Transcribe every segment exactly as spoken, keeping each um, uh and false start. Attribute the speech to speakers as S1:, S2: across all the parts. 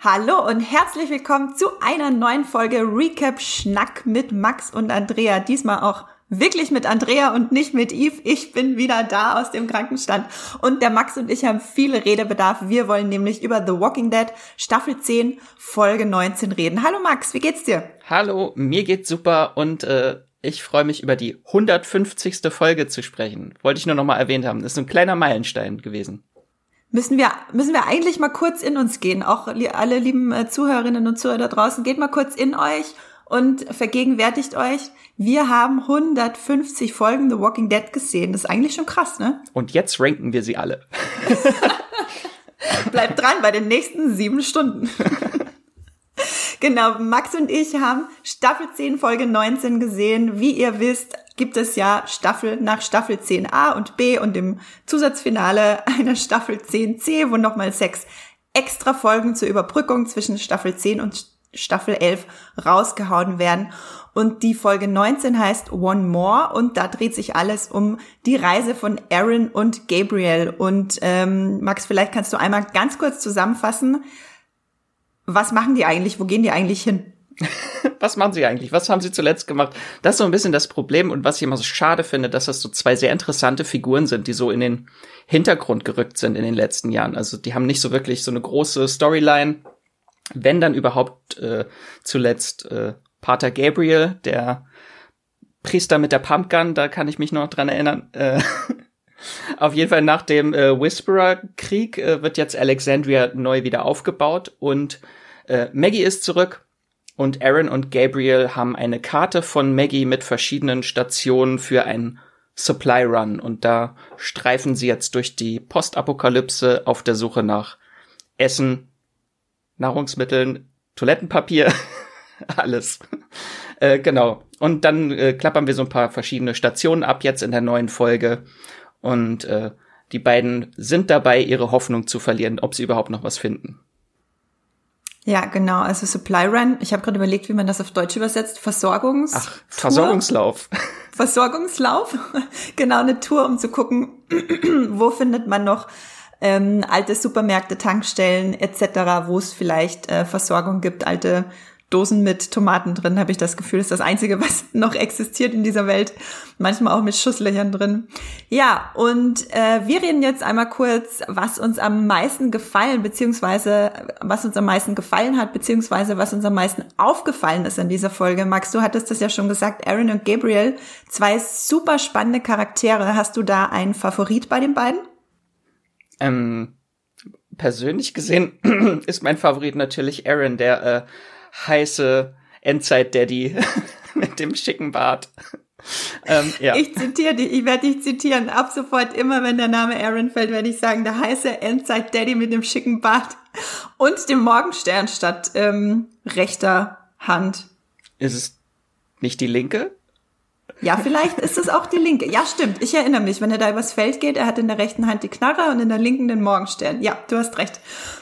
S1: Hallo und herzlich willkommen zu einer neuen Folge Recap Schnack mit Max und Andrea. Diesmal auch wirklich mit Andrea und nicht mit Yves. Ich bin wieder da aus dem Krankenstand. Und der Max und ich haben viel Redebedarf. Wir wollen nämlich über The Walking Dead Staffel zehn, Folge neunzehn reden. Hallo Max, wie geht's dir?
S2: Hallo, mir geht's super und äh, ich freue mich, über die hundertfünfzigste Folge zu sprechen. Wollte ich nur noch mal erwähnt haben. Das ist so ein kleiner Meilenstein gewesen.
S1: Müssen wir, müssen wir eigentlich mal kurz in uns gehen. Auch alle lieben Zuhörerinnen und Zuhörer da draußen, geht mal kurz in euch und vergegenwärtigt euch. Wir haben hundertfünfzig Folgen The Walking Dead gesehen. Das ist eigentlich schon krass, ne?
S2: Und jetzt ranken wir sie alle.
S1: Bleibt dran bei den nächsten sieben Stunden. Genau, Max und ich haben Staffel zehn, Folge neunzehn gesehen. Wie ihr wisst, gibt es ja Staffel nach Staffel zehn a und b und im Zusatzfinale eine Staffel zehn c, wo nochmal sechs extra Folgen zur Überbrückung zwischen Staffel zehn und Staffel elf rausgehauen werden. Und die Folge neunzehn heißt One More und da dreht sich alles um die Reise von Aaron und Gabriel. Und ähm, Max, vielleicht kannst du einmal ganz kurz zusammenfassen, was machen die eigentlich, wo gehen die eigentlich hin?
S2: Was machen sie eigentlich? Was haben sie zuletzt gemacht? Das ist so ein bisschen das Problem und was ich immer so schade finde, dass das so zwei sehr interessante Figuren sind, die so in den Hintergrund gerückt sind in den letzten Jahren. Also die haben nicht so wirklich so eine große Storyline, wenn dann überhaupt äh, zuletzt äh, Pater Gabriel, der Priester mit der Pumpgun, da kann ich mich noch dran erinnern. Äh, auf jeden Fall nach dem äh, Whisperer-Krieg äh, wird jetzt Alexandria neu wieder aufgebaut und äh, Maggie ist zurück. Und Aaron und Gabriel haben eine Karte von Maggie mit verschiedenen Stationen für einen Supply Run. Und da streifen sie jetzt durch die Postapokalypse auf der Suche nach Essen, Nahrungsmitteln, Toilettenpapier, alles. äh, genau. Und dann äh, klappern wir so ein paar verschiedene Stationen ab jetzt in der neuen Folge. Und äh, die beiden sind dabei, ihre Hoffnung zu verlieren, ob sie überhaupt noch was finden.
S1: Ja, genau, also Supply Run. Ich habe gerade überlegt, wie man das auf Deutsch übersetzt. Versorgungs-
S2: Ach, Versorgungslauf.
S1: Versorgungslauf. Genau, eine Tour, um zu gucken, wo findet man noch ähm, alte Supermärkte, Tankstellen et cetera, wo es vielleicht äh, Versorgung gibt, alte Dosen mit Tomaten drin, habe ich das Gefühl, ist das Einzige, was noch existiert in dieser Welt. Manchmal auch mit Schusslöchern drin. Ja, und äh, wir reden jetzt einmal kurz, was uns am meisten gefallen, beziehungsweise was uns am meisten gefallen hat, beziehungsweise was uns am meisten aufgefallen ist in dieser Folge. Max, du hattest das ja schon gesagt, Aaron und Gabriel, zwei super spannende Charaktere. Hast du da einen Favorit bei den beiden?
S2: Ähm, persönlich gesehen ist mein Favorit natürlich Aaron, der äh, heiße Endzeit-Daddy mit dem schicken Bart. ähm, ja.
S1: Ich zitiere dich, ich werde dich zitieren. Ab sofort immer, wenn der Name Aaron fällt, werde ich sagen, der heiße Endzeit-Daddy mit dem schicken Bart und dem Morgenstern statt ähm, rechter Hand.
S2: Ist es nicht die linke?
S1: Ja, vielleicht ist es auch die linke. Ja, stimmt. Ich erinnere mich, wenn er da übers Feld geht, er hat in der rechten Hand die Knarre und in der linken den Morgenstern. Ja, du hast recht.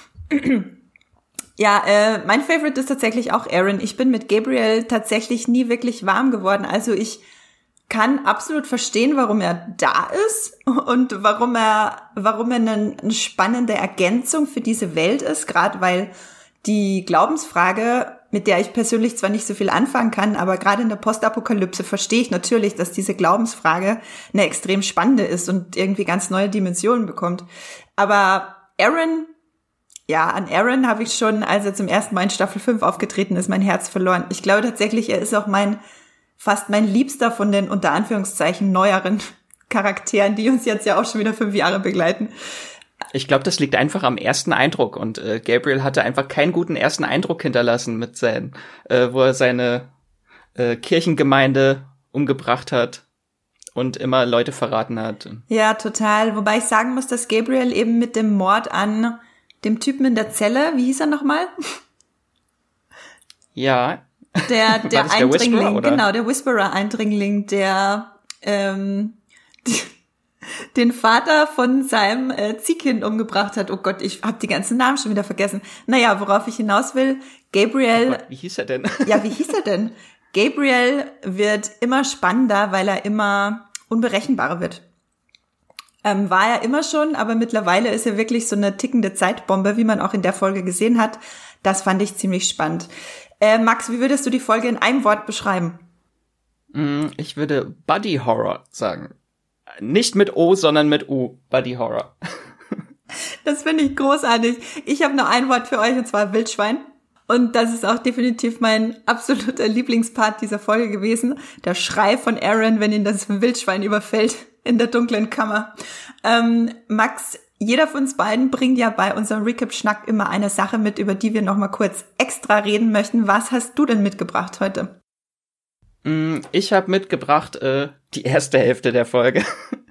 S1: Ja, äh, mein Favorite ist tatsächlich auch Aaron. Ich bin mit Gabriel tatsächlich nie wirklich warm geworden. Also ich kann absolut verstehen, warum er da ist und warum er, warum er eine, eine spannende Ergänzung für diese Welt ist. Gerade weil die Glaubensfrage, mit der ich persönlich zwar nicht so viel anfangen kann, aber gerade in der Postapokalypse verstehe ich natürlich, dass diese Glaubensfrage eine extrem spannende ist und irgendwie ganz neue Dimensionen bekommt. Aber Aaron, ja, an Aaron habe ich schon, als er zum ersten Mal in Staffel fünf aufgetreten ist, mein Herz verloren. Ich glaube tatsächlich, er ist auch mein, fast mein Liebster von den unter Anführungszeichen neueren Charakteren, die uns jetzt ja auch schon wieder fünf Jahre begleiten.
S2: Ich glaube, das liegt einfach am ersten Eindruck und äh, Gabriel hatte einfach keinen guten ersten Eindruck hinterlassen mit seinen, äh, wo er seine äh, Kirchengemeinde umgebracht hat und immer Leute verraten hat.
S1: Ja, total. Wobei ich sagen muss, dass Gabriel eben mit dem Mord an dem Typen in der Zelle, wie hieß er nochmal?
S2: Ja.
S1: Der, der, der Eindringling,
S2: Whisperer, oder?
S1: Genau, der Whisperer-Eindringling, der ähm, die, den Vater von seinem äh, Ziehkind umgebracht hat. Oh Gott, ich habe die ganzen Namen schon wieder vergessen. Naja, worauf ich hinaus will, Gabriel...
S2: Oh Gott, wie hieß er denn?
S1: Ja, wie hieß er denn? Gabriel wird immer spannender, weil er immer unberechenbarer wird. Ähm, war er immer schon, aber mittlerweile ist er wirklich so eine tickende Zeitbombe, wie man auch in der Folge gesehen hat. Das fand ich ziemlich spannend. Äh, Max, wie würdest du die Folge in einem Wort beschreiben?
S2: Ich würde Buddy Horror sagen. Nicht mit O, sondern mit U. Buddy Horror.
S1: Das finde ich großartig. Ich habe nur ein Wort für euch, und zwar Wildschwein. Und das ist auch definitiv mein absoluter Lieblingspart dieser Folge gewesen. Der Schrei von Aaron, wenn ihn das Wildschwein überfällt in der dunklen Kammer. Ähm, Max, jeder von uns beiden bringt ja bei unserem Recap-Schnack immer eine Sache mit, über die wir nochmal kurz extra reden möchten. Was hast du denn mitgebracht heute?
S2: Ich habe mitgebracht äh, die erste Hälfte der Folge,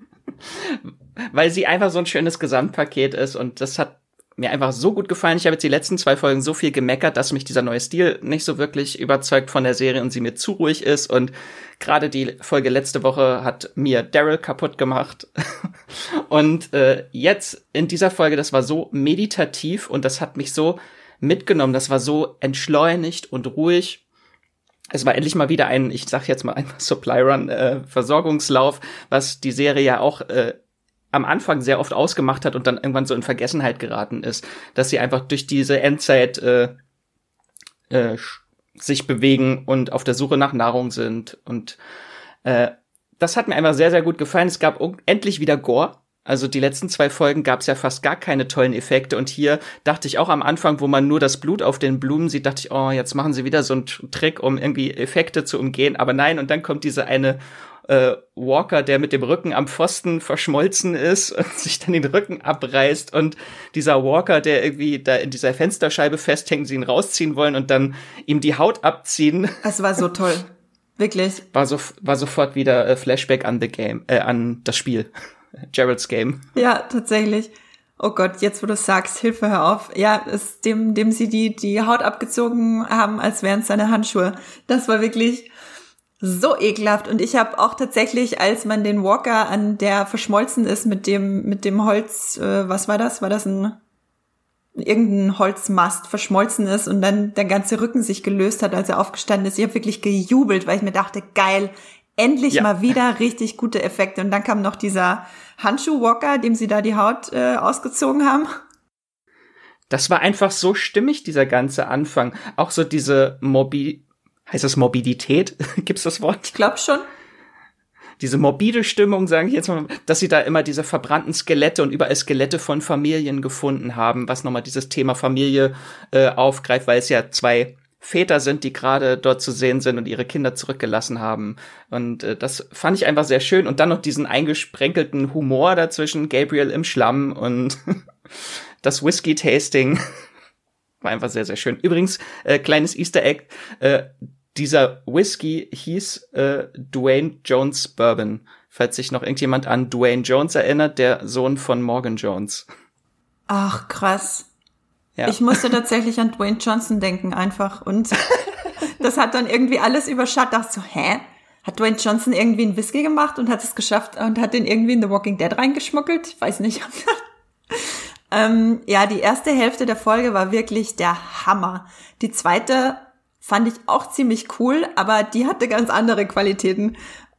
S2: weil sie einfach so ein schönes Gesamtpaket ist und das hat mir einfach so gut gefallen. Ich habe jetzt die letzten zwei Folgen so viel gemeckert, dass mich dieser neue Stil nicht so wirklich überzeugt von der Serie und sie mir zu ruhig ist und gerade die Folge letzte Woche hat mir Daryl kaputt gemacht und äh, jetzt in dieser Folge, das war so meditativ und das hat mich so mitgenommen, das war so entschleunigt und ruhig. Es war endlich mal wieder ein, ich sag jetzt mal ein Supply Run, äh, Versorgungslauf, was die Serie ja auch äh, am Anfang sehr oft ausgemacht hat und dann irgendwann so in Vergessenheit geraten ist, dass sie einfach durch diese Endzeit äh, äh, sich bewegen und auf der Suche nach Nahrung sind. Und äh, das hat mir einfach sehr, sehr gut gefallen. Es gab endlich wieder Gore. Also die letzten zwei Folgen gab es ja fast gar keine tollen Effekte und hier dachte ich auch am Anfang, wo man nur das Blut auf den Blumen sieht, dachte ich, oh, jetzt machen sie wieder so einen Trick, um irgendwie Effekte zu umgehen, aber nein, und dann kommt diese eine äh, Walker, der mit dem Rücken am Pfosten verschmolzen ist und sich dann den Rücken abreißt und dieser Walker, der irgendwie da in dieser Fensterscheibe festhängt, sie ihn rausziehen wollen und dann ihm die Haut abziehen.
S1: Es war so toll, wirklich.
S2: War so war sofort wieder äh, Flashback an the Game, äh, an das Spiel. Geralds Game.
S1: Ja, tatsächlich. Oh Gott, jetzt wo du sagst, Hilfe, hör auf. Ja, es, dem, dem sie die, die Haut abgezogen haben, als wären es seine Handschuhe. Das war wirklich so ekelhaft. Und ich habe auch tatsächlich, als man den Walker an der verschmolzen ist mit dem, mit dem Holz, äh, was war das? War das ein, irgendein Holzmast verschmolzen ist und dann der ganze Rücken sich gelöst hat, als er aufgestanden ist. Ich habe wirklich gejubelt, weil ich mir dachte, geil, endlich ja. mal wieder richtig gute Effekte. Und dann kam noch dieser Handschuh-Walker, dem sie da die Haut äh, ausgezogen haben.
S2: Das war einfach so stimmig, dieser ganze Anfang. Auch so diese Mobi... Heißt das Morbidität? Gibt's das Wort?
S1: Ich glaube schon.
S2: Diese morbide Stimmung, sage ich jetzt mal, dass sie da immer diese verbrannten Skelette und überall Skelette von Familien gefunden haben, was nochmal dieses Thema Familie äh, aufgreift, weil es ja zwei Väter sind, die gerade dort zu sehen sind und ihre Kinder zurückgelassen haben. Und äh, das fand ich einfach sehr schön. Und dann noch diesen eingesprenkelten Humor dazwischen, Gabriel im Schlamm und das Whisky-Tasting. War einfach sehr, sehr schön. Übrigens, äh, kleines Easter Egg, äh, dieser Whisky hieß äh, Dwayne Jones Bourbon. Falls sich noch irgendjemand an Dwayne Jones erinnert, der Sohn von Morgan Jones.
S1: Ach, krass.
S2: Ja.
S1: Ich musste tatsächlich an Dwayne Johnson denken einfach und das hat dann irgendwie alles überschattet. Dachte so, hä? Hat Dwayne Johnson irgendwie einen Whisky gemacht und hat es geschafft und hat den irgendwie in The Walking Dead reingeschmuggelt? Ich weiß nicht. ähm, ja, die erste Hälfte der Folge war wirklich der Hammer. Die zweite fand ich auch ziemlich cool, aber die hatte ganz andere Qualitäten.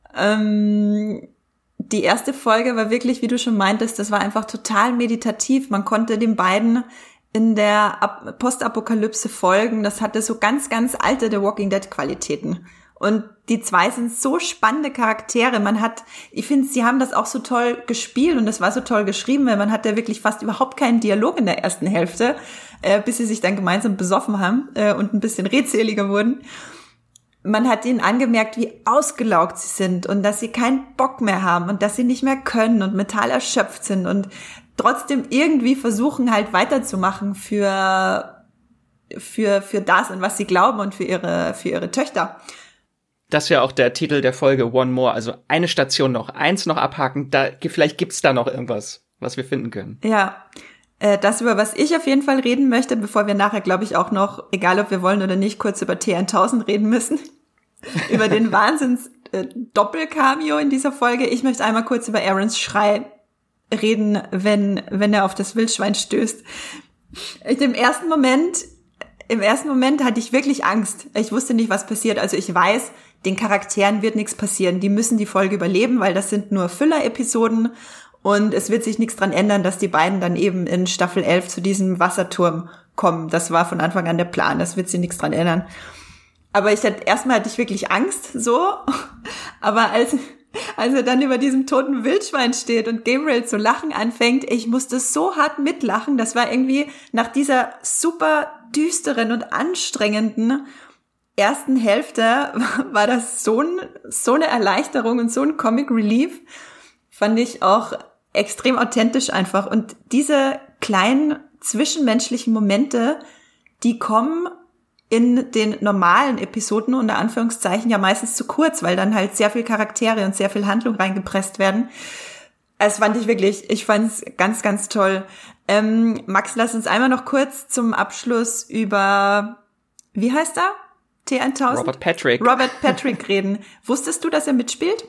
S1: Ähm, die erste Folge war wirklich, wie du schon meintest, das war einfach total meditativ. Man konnte den beiden in der Postapokalypse folgen. Das hatte so ganz, ganz alte The Walking Dead Qualitäten. Und die zwei sind so spannende Charaktere. Man hat, ich finde, sie haben das auch so toll gespielt und das war so toll geschrieben, weil man hat ja wirklich fast überhaupt keinen Dialog in der ersten Hälfte, äh, bis sie sich dann gemeinsam besoffen haben äh, und ein bisschen redseliger wurden. Man hat ihnen angemerkt, wie ausgelaugt sie sind und dass sie keinen Bock mehr haben und dass sie nicht mehr können und mental erschöpft sind und trotzdem irgendwie versuchen halt weiterzumachen für, für, für das, an was sie glauben und für ihre, für ihre Töchter.
S2: Das ist ja auch der Titel der Folge, One More, also eine Station noch, eins noch abhaken, da, vielleicht gibt's da noch irgendwas, was wir finden können.
S1: Ja, äh, das, über was ich auf jeden Fall reden möchte, bevor wir nachher, glaube ich, auch noch, egal ob wir wollen oder nicht, kurz über T tausend reden müssen, über den Wahnsinns-Doppel-Cameo in dieser Folge. Ich möchte einmal kurz über Aarons Schrei reden, wenn, wenn er auf das Wildschwein stößt. Ich, im ersten Moment, im ersten Moment hatte ich wirklich Angst. Ich wusste nicht, was passiert. Also ich weiß, den Charakteren wird nichts passieren. Die müssen die Folge überleben, weil das sind nur Füller-Episoden Und es wird sich nichts dran ändern, dass die beiden dann eben in Staffel elf zu diesem Wasserturm kommen. Das war von Anfang an der Plan, das wird sich nichts dran ändern. Aber ich hatte, erstmal hatte ich wirklich Angst, so. Aber als, als er dann über diesem toten Wildschwein steht und Gabriel zu lachen anfängt, ich musste so hart mitlachen. Das war irgendwie nach dieser super düsteren und anstrengenden ersten Hälfte war das so, ein, so eine Erleichterung und so ein Comic Relief. Fand ich auch extrem authentisch einfach. Und diese kleinen zwischenmenschlichen Momente, die kommen in den normalen Episoden unter Anführungszeichen ja meistens zu kurz, weil dann halt sehr viel Charaktere und sehr viel Handlung reingepresst werden. Das fand ich wirklich, ich fand's ganz, ganz toll. Ähm, Max, lass uns einmal noch kurz zum Abschluss über, wie heißt er? T tausend?
S2: Robert Patrick.
S1: Robert Patrick reden. Wusstest du, dass er mitspielt?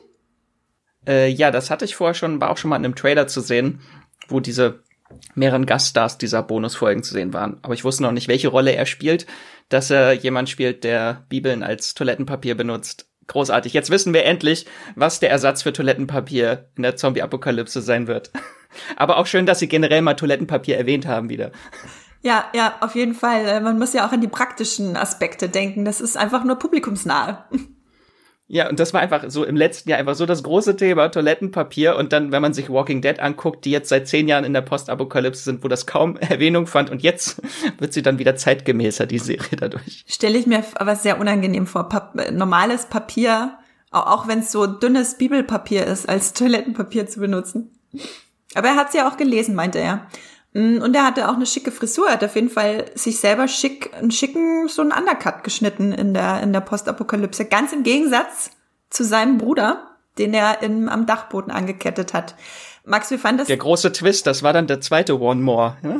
S2: Äh, ja, das hatte ich vorher schon, war auch schon mal in einem Trailer zu sehen, wo diese mehreren Gaststars dieser Bonusfolgen zu sehen waren. Aber ich wusste noch nicht, welche Rolle er spielt, dass er jemand spielt, der Bibeln als Toilettenpapier benutzt. Großartig. Jetzt wissen wir endlich, was der Ersatz für Toilettenpapier in der Zombie-Apokalypse sein wird. Aber auch schön, dass sie generell mal Toilettenpapier erwähnt haben wieder.
S1: Ja, ja, auf jeden Fall. Man muss ja auch an die praktischen Aspekte denken. Das ist einfach nur publikumsnahe.
S2: Ja, und das war einfach so im letzten Jahr einfach so das große Thema, Toilettenpapier. Und dann, wenn man sich Walking Dead anguckt, die jetzt seit zehn Jahren in der Postapokalypse sind, wo das kaum Erwähnung fand. Und jetzt wird sie dann wieder zeitgemäßer, die Serie dadurch.
S1: Stelle ich mir aber sehr unangenehm vor. Pap- normales Papier, auch wenn es so dünnes Bibelpapier ist, als Toilettenpapier zu benutzen. Aber er hat es ja auch gelesen, meinte er. Und er hatte auch eine schicke Frisur. Er hat auf jeden Fall sich selber schick, einen schicken, so einen Undercut geschnitten in der, in der Postapokalypse. Ganz im Gegensatz zu seinem Bruder, den er in, am Dachboden angekettet hat. Max, wie fand das?
S2: Der große Twist, das war dann der zweite One More. Ja?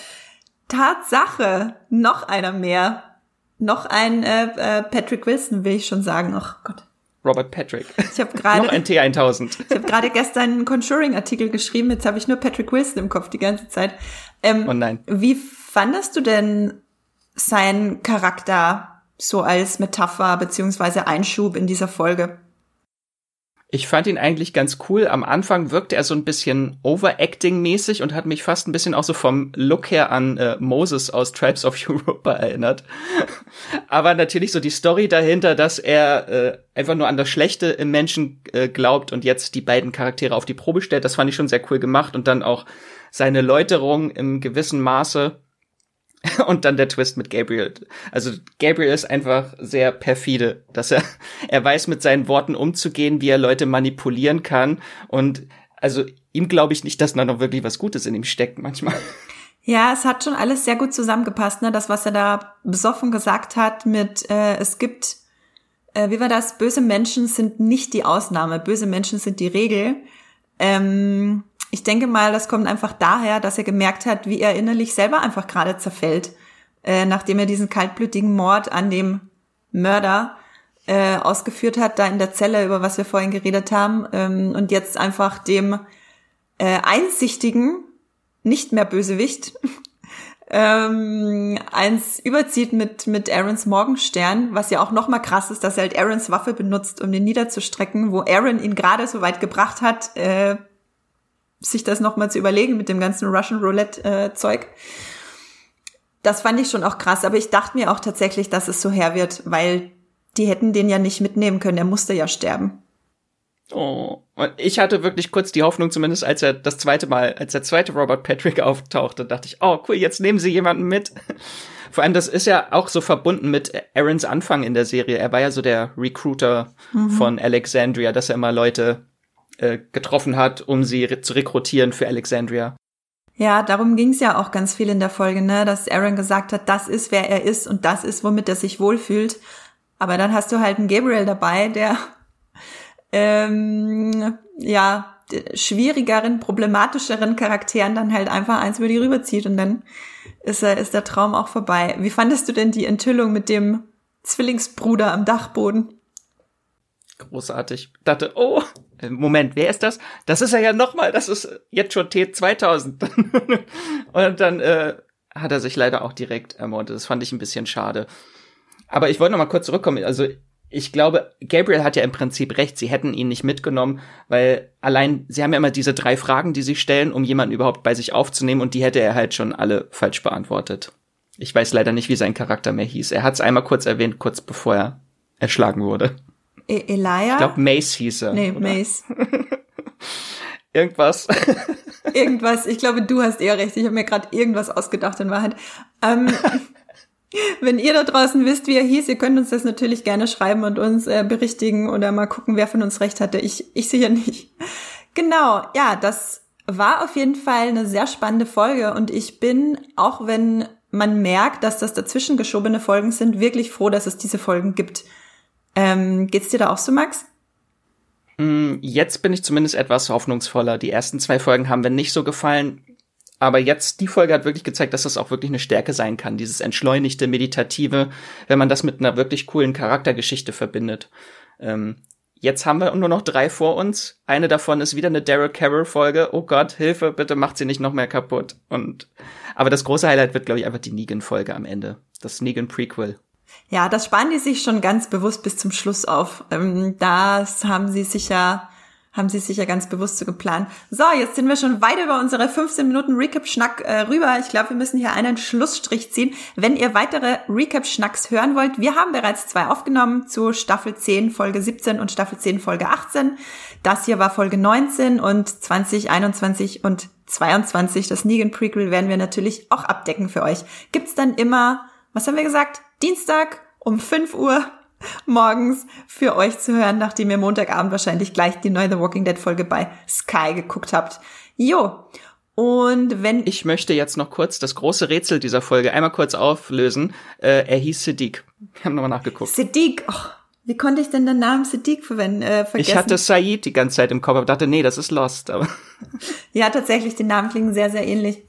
S1: Tatsache. Noch einer mehr. Noch ein äh, äh, Patrick Wilson, will ich schon sagen. Ach Gott.
S2: Robert Patrick.
S1: Ich habe gerade
S2: noch ein T tausend.
S1: Ich habe gerade gestern einen Conjuring-Artikel geschrieben. Jetzt habe ich nur Patrick Wilson im Kopf die ganze Zeit. Ähm,
S2: oh nein.
S1: Wie fandest du denn seinen Charakter so als Metapher beziehungsweise Einschub in dieser Folge?
S2: Ich fand ihn eigentlich ganz cool. Am Anfang wirkte er so ein bisschen Overacting-mäßig und hat mich fast ein bisschen auch so vom Look her an äh, Moses aus Tribes of Europa erinnert. Aber natürlich so die Story dahinter, dass er äh, einfach nur an das Schlechte im Menschen äh, glaubt und jetzt die beiden Charaktere auf die Probe stellt, das fand ich schon sehr cool gemacht. Und dann auch seine Läuterung im gewissen Maße. Und dann der Twist mit Gabriel. Also Gabriel ist einfach sehr perfide, dass er er weiß mit seinen Worten umzugehen, wie er Leute manipulieren kann. Und also ihm glaube ich nicht, dass da noch wirklich was Gutes in ihm steckt manchmal.
S1: Ja, es hat schon alles sehr gut zusammengepasst, ne? Das, was er da besoffen gesagt hat mit, äh, es gibt, äh, wie war das? Böse Menschen sind nicht die Ausnahme, böse Menschen sind die Regel. Ähm, Ich denke mal, das kommt einfach daher, dass er gemerkt hat, wie er innerlich selber einfach gerade zerfällt, äh, nachdem er diesen kaltblütigen Mord an dem Mörder äh, ausgeführt hat, da in der Zelle, über was wir vorhin geredet haben, ähm, und jetzt einfach dem äh, einsichtigen, nicht mehr Bösewicht, ähm, eins überzieht mit mit Aarons Morgenstern, was ja auch noch mal krass ist, dass er halt Aarons Waffe benutzt, um den niederzustrecken, wo Aaron ihn gerade so weit gebracht hat, äh, sich das nochmal zu überlegen mit dem ganzen Russian Roulette-Zeug. Äh, das fand ich schon auch krass, aber ich dachte mir auch tatsächlich, dass es so her wird, weil die hätten den ja nicht mitnehmen können, er musste ja sterben.
S2: Oh, und ich hatte wirklich kurz die Hoffnung, zumindest als er das zweite Mal, als der zweite Robert Patrick auftauchte, dachte ich, oh cool, jetzt nehmen sie jemanden mit. Vor allem, das ist ja auch so verbunden mit Aarons Anfang in der Serie. Er war ja so der Recruiter mhm. von Alexandria, dass er immer Leute getroffen hat, um sie re- zu rekrutieren für Alexandria.
S1: Ja, darum ging's ja auch ganz viel in der Folge, ne, dass Aaron gesagt hat, das ist, wer er ist und das ist, womit er sich wohlfühlt. Aber dann hast du halt einen Gabriel dabei, der ähm, ja schwierigeren, problematischeren Charakteren dann halt einfach eins über die rüberzieht und dann ist, er, ist der Traum auch vorbei. Wie fandest du denn die Enthüllung mit dem Zwillingsbruder am Dachboden?
S2: Großartig. Ich dachte, oh, Moment, wer ist das? Das ist er ja nochmal, das ist jetzt schon T zweitausend. Und dann äh, hat er sich leider auch direkt ermordet. Das fand ich ein bisschen schade. Aber ich wollte noch mal kurz zurückkommen. Also Ich glaube, Gabriel hat ja im Prinzip recht, sie hätten ihn nicht mitgenommen, weil allein, sie haben ja immer diese drei Fragen, die sie stellen, um jemanden überhaupt bei sich aufzunehmen, und die hätte er halt schon alle falsch beantwortet. Ich weiß leider nicht, wie sein Charakter mehr hieß. Er hat es einmal kurz erwähnt, kurz bevor er erschlagen wurde.
S1: E- Elijah?
S2: Ich glaube, Mace hieß er.
S1: Nee,
S2: oder?
S1: Mace.
S2: Irgendwas.
S1: Irgendwas. Ich glaube, du hast eher recht. Ich habe mir gerade irgendwas ausgedacht in Wahrheit. Ähm, wenn ihr da draußen wisst, wie er hieß, ihr könnt uns das natürlich gerne schreiben und uns äh, berichtigen oder mal gucken, wer von uns recht hatte. Ich, ich sicher nicht. Genau, ja, das war auf jeden Fall eine sehr spannende Folge und ich bin, auch wenn man merkt, dass das dazwischen geschobene Folgen sind, wirklich froh, dass es diese Folgen gibt. Ähm, geht's dir da auch so, Max?
S2: Jetzt bin ich zumindest etwas hoffnungsvoller. Die ersten zwei Folgen haben mir nicht so gefallen. Aber jetzt, die Folge hat wirklich gezeigt, dass das auch wirklich eine Stärke sein kann. Dieses entschleunigte, meditative, wenn man das mit einer wirklich coolen Charaktergeschichte verbindet. Ähm, jetzt haben wir nur noch drei vor uns. Eine davon ist wieder eine Daryl Carroll-Folge. Oh Gott, Hilfe, bitte macht sie nicht noch mehr kaputt. Und aber das große Highlight wird, glaube ich, einfach die Negan-Folge am Ende. Das Negan-Prequel.
S1: Ja, das sparen die sich schon ganz bewusst bis zum Schluss auf. Ähm, das haben sie sicher, haben sie sicher ganz bewusst so geplant. So, jetzt sind wir schon weit über unsere fünfzehn Minuten Recap-Schnack äh, rüber. Ich glaube, wir müssen hier einen Schlussstrich ziehen. Wenn ihr weitere Recap-Schnacks hören wollt, wir haben bereits zwei aufgenommen zu Staffel zehn, Folge siebzehn und Staffel zehn, Folge achtzehn. Das hier war Folge neunzehn und zwanzig einundzwanzig und zweiundzwanzig, das Negan-Prequel, werden wir natürlich auch abdecken für euch. Gibt's dann immer, was haben wir gesagt? Dienstag um fünf Uhr morgens für euch zu hören, nachdem ihr Montagabend wahrscheinlich gleich die neue The Walking Dead Folge bei Sky geguckt habt. Jo. Und wenn...
S2: Ich möchte jetzt noch kurz das große Rätsel dieser Folge einmal kurz auflösen. Äh, er hieß Siddiq. Wir haben nochmal nachgeguckt.
S1: Siddiq. Oh, wie konnte ich denn den Namen Siddiq verwenden, äh, vergessen?
S2: Ich hatte Said die ganze Zeit im Kopf, aber dachte, nee, das ist Lost. Aber
S1: ja, tatsächlich, die Namen klingen sehr, sehr ähnlich.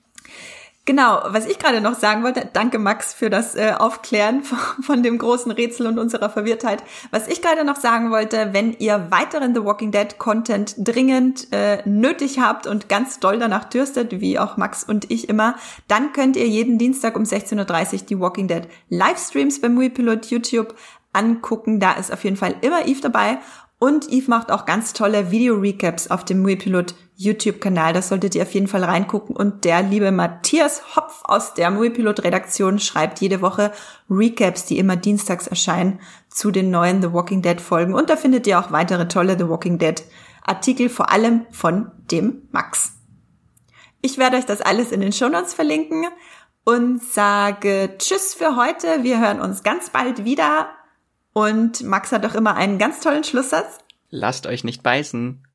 S1: Genau, was ich gerade noch sagen wollte, danke Max für das äh, Aufklären von, von dem großen Rätsel und unserer Verwirrtheit. Was ich gerade noch sagen wollte, wenn ihr weiteren The Walking Dead Content dringend äh, nötig habt und ganz doll danach dürstet, wie auch Max und ich immer, dann könnt ihr jeden Dienstag um sechzehn Uhr dreißig die Walking Dead Livestreams beim Moviepilot YouTube angucken. Da ist auf jeden Fall immer Eve dabei. Und Eve macht auch ganz tolle Video-Recaps auf dem Moviepilot YouTube-Kanal. Das solltet ihr auf jeden Fall reingucken. Und der liebe Matthias Hopf aus der Moviepilot-Redaktion schreibt jede Woche Recaps, die immer dienstags erscheinen, zu den neuen The Walking Dead-Folgen. Und da findet ihr auch weitere tolle The Walking Dead-Artikel, vor allem von dem Max. Ich werde euch das alles in den Shownotes verlinken und sage Tschüss für heute. Wir hören uns ganz bald wieder. Und Max hat doch immer einen ganz tollen Schlusssatz.
S2: Lasst euch nicht beißen.